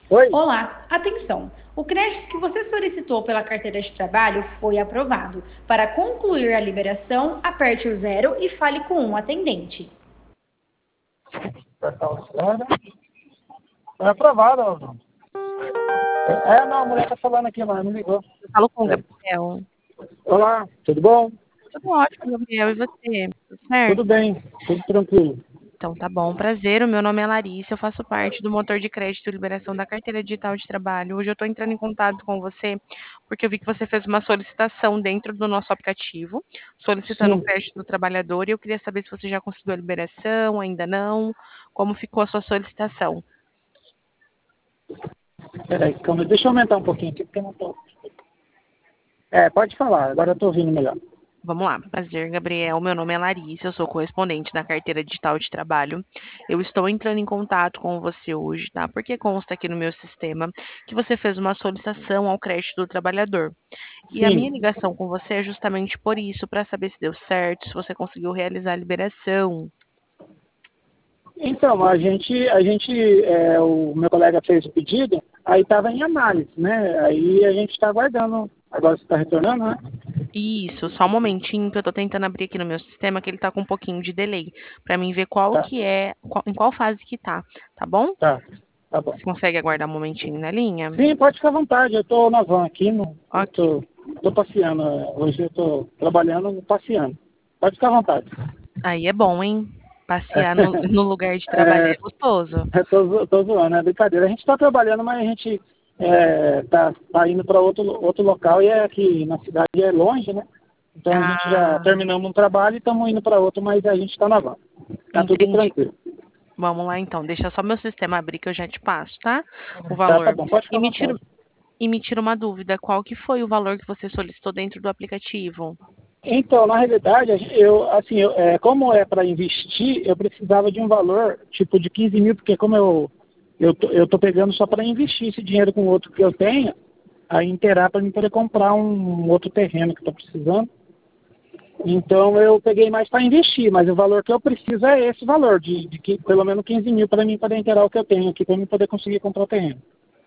Oi? Olá, atenção! O crédito que você solicitou pela carteira de trabalho foi aprovado. Para concluir a liberação, aperte o zero e fale com um atendente. É aprovado. Não, a mulher tá falando aqui, mas não ligou. Eu falo com o É. Gabriel. Olá, tudo bom? Tudo ótimo, Gabriel. E você? Tudo certo? Tudo bem, tudo tranquilo. Então tá bom, prazer. O meu nome é Larissa, eu faço parte do motor de crédito e liberação da carteira digital de trabalho. Hoje eu estou entrando em contato com você porque eu vi que você fez uma solicitação dentro do nosso aplicativo, solicitando o Sim, crédito do trabalhador, e eu queria saber se você já conseguiu a liberação, ainda não, como ficou a sua solicitação. peraí, calma, deixa eu aumentar um pouquinho aqui, porque eu não tô... Pode falar, agora eu tô ouvindo melhor. Vamos lá, prazer, Gabriel. Meu nome é Larissa, eu sou correspondente da carteira digital de trabalho. Eu estou entrando em contato com você hoje, tá? Porque consta aqui no meu sistema que você fez uma solicitação ao crédito do trabalhador. E a minha Sim, ligação com você é justamente por isso, para saber se deu certo, se você conseguiu realizar a liberação. então, o meu colega fez o pedido, aí estava em análise, né? Aí a gente está aguardando. Agora você está retornando, né? Isso, só um momentinho que eu tô tentando abrir aqui no meu sistema, que ele tá com um pouquinho de delay, para mim ver qual Tá, que é, em qual fase que tá bom? tá, tá bom. Você consegue aguardar um momentinho na linha? Sim, pode ficar à vontade, eu estou na van aqui, eu Ok. tô passeando. Hoje eu estou trabalhando, passeando. Pode ficar à vontade. Aí é bom, hein? Passear no lugar de trabalho É, é gostoso. tô zoando, é brincadeira. A gente está trabalhando, mas a gente tá indo para outro local e é aqui na cidade é longe, né? Então a gente já Ah, terminamos um trabalho e estamos indo para outro, mas a gente está na van. Tá tudo entendi. tranquilo. Vamos lá então. Deixa só meu sistema abrir que eu já te passo, tá? O Tá valor. bom, pode ficar E à me tira, vontade. e me tira uma dúvida, qual que foi o valor que você solicitou dentro do aplicativo? Então, na realidade, como é para investir, eu precisava de um valor tipo de 15 mil, porque como eu tô pegando só para investir esse dinheiro com o outro que eu tenho, aí inteirar para mim poder comprar um outro terreno que eu estou precisando. Então eu peguei mais para investir, mas o valor que eu preciso é esse valor, pelo menos 15 mil para mim poder inteirar o que eu tenho aqui, para mim poder conseguir comprar o terreno.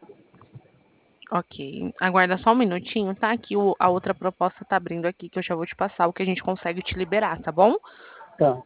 Ok. Aguarda só um minutinho, tá? Que a outra proposta tá abrindo aqui, que eu já vou te passar o que a gente consegue te liberar, tá bom? Tá,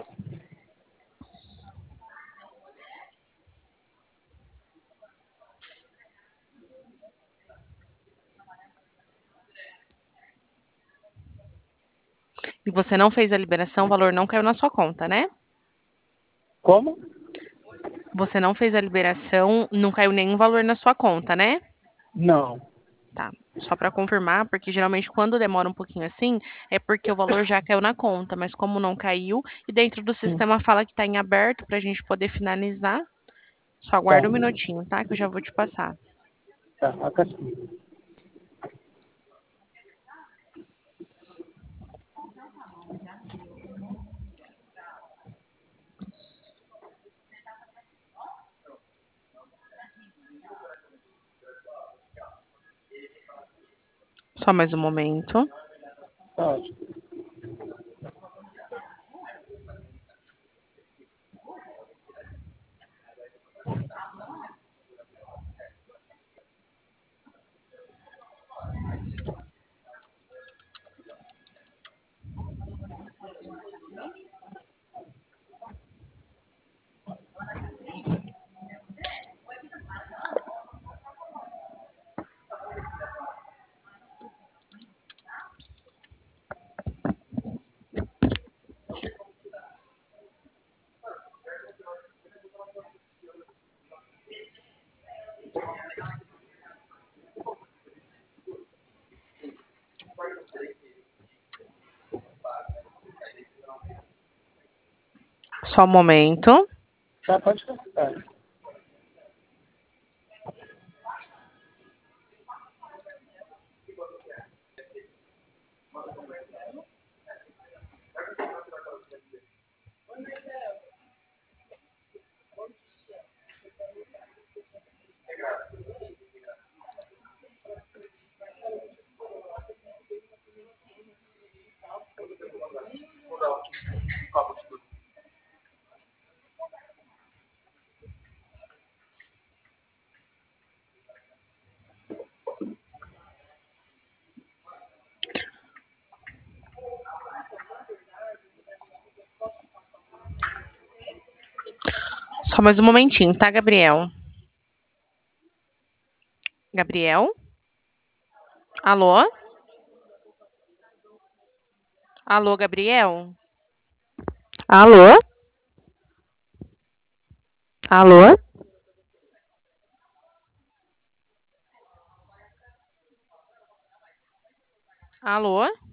E você não fez a liberação, o valor não caiu na sua conta, né? como? Você não fez a liberação, não caiu nenhum valor na sua conta, né? Não. Tá. Só para confirmar, porque geralmente quando demora um pouquinho assim, é porque o valor já caiu na conta, mas como não caiu, e dentro do Sim, sistema fala que está em aberto para a gente poder finalizar, só tá, aguarda um minutinho, tá? Que eu já vou te passar. tá, acá sim. Só mais um momento. Tá ótimo. Só um momento. Tá, pode ficar à vontade. Só mais um momentinho, tá, Gabriel? Gabriel? Alô? Alô, Gabriel? Alô? Alô? Alô?